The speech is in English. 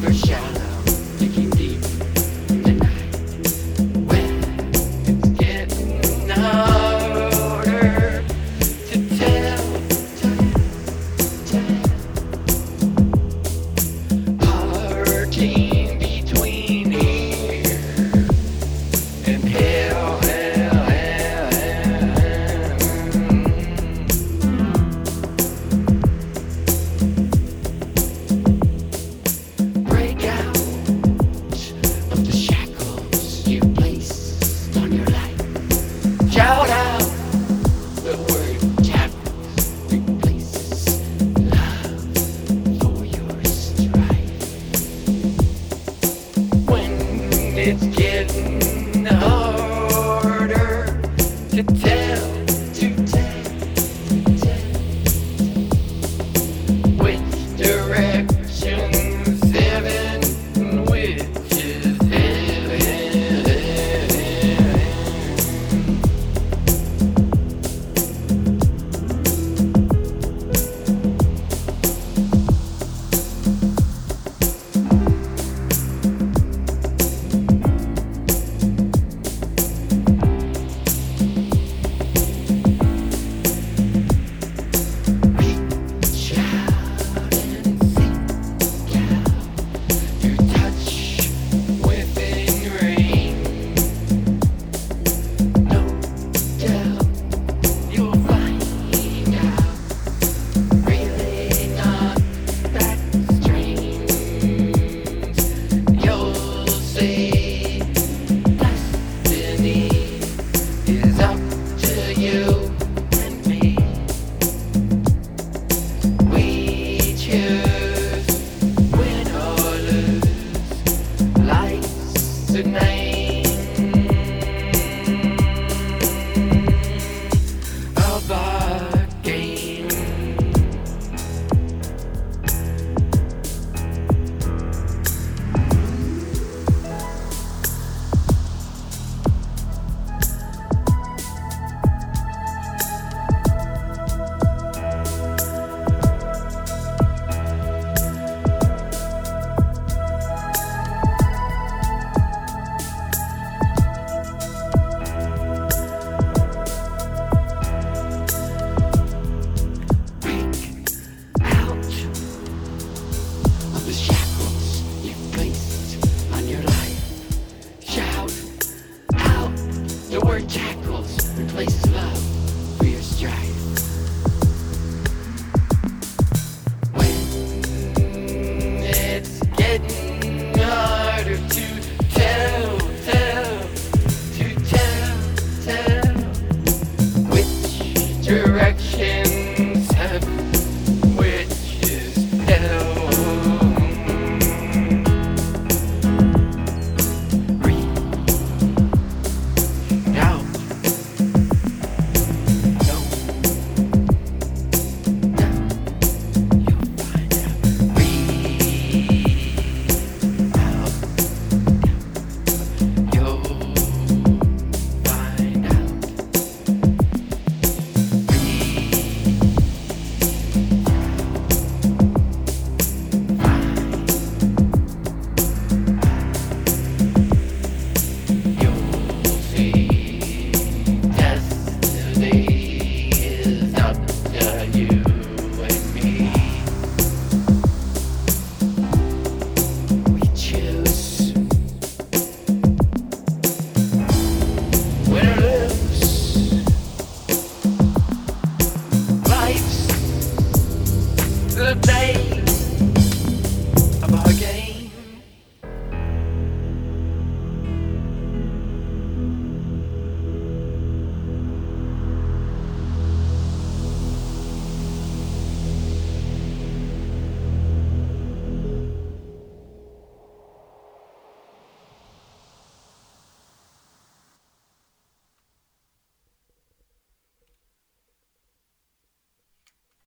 river shallow, digging deep in the night. When it's getting harder to tell, parting between here and hell, hell, hell, hell. Break out of the shackles you placed on your life. Shout out the word shackles replaces love for your strife. When it's getting harder to tell, which direction's heaven and which is hell. Reach out and seek out your touch within rain. No doubt you'll find out really not that strange. You'll see destiny is up to you and me. We choose win or lose. Life's a name of our game. Out of the shackles you've placed on your life. Shout out the word shackles replaces love for your strife. When it's getting harder to tell which direction's heaven, which is hell. Reach out. No doubt you'll find out. Reach out. You'll find out. You'll see destiny is up to you and me. We choose win or lose. Life's the day of our game.